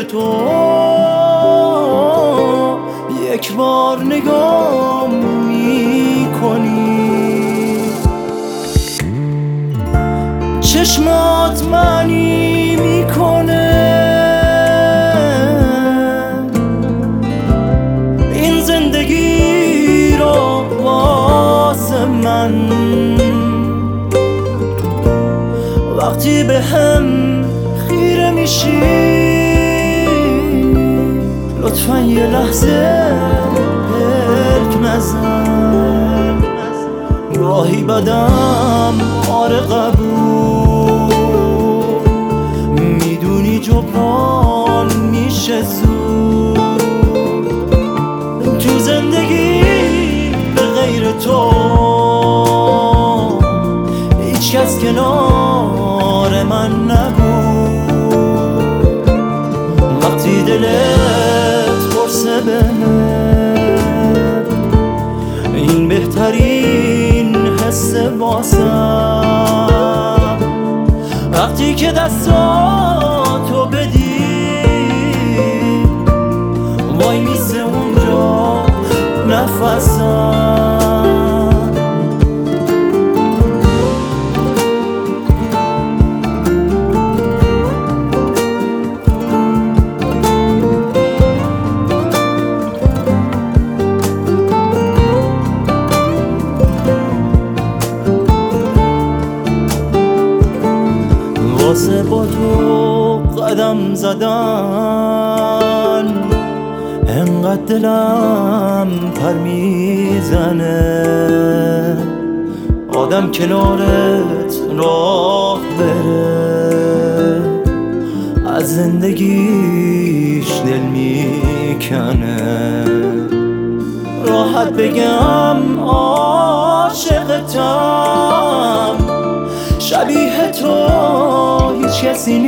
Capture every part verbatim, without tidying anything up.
تو یک بار نگاه میکنی، چشمات معنی میکنه این زندگی رو واسه من. وقتی به هم خیره میشی لطفا یه لحظه پرک نزن. راهی بدم آره قبول، میدونی جبران میشه زود. تو زندگی به غیر تو هیچ کس کنار من نبود. وقتی دلت پرسه بهم این بهترین حس واسم، وقتی که دستاتو بدی وای میسه اونجا نفسم. واسه با تو قدم زدن انقدر دلم پر میزنه. آدم کنارت راه بره از زندگیش دل میکنه. راحت بگم عاشقتم، شبیه تو هیچ کسی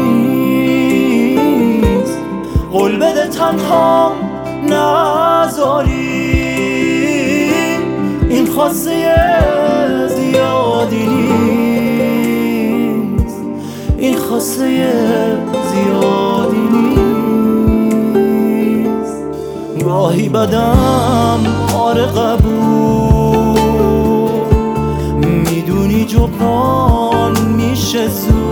نیست. قول بده تنها نذاری، این خواسته زیادی نیست، این خواسته زیادی نیست. راهی بدم آره قبول، میدونی جبران میشه زود.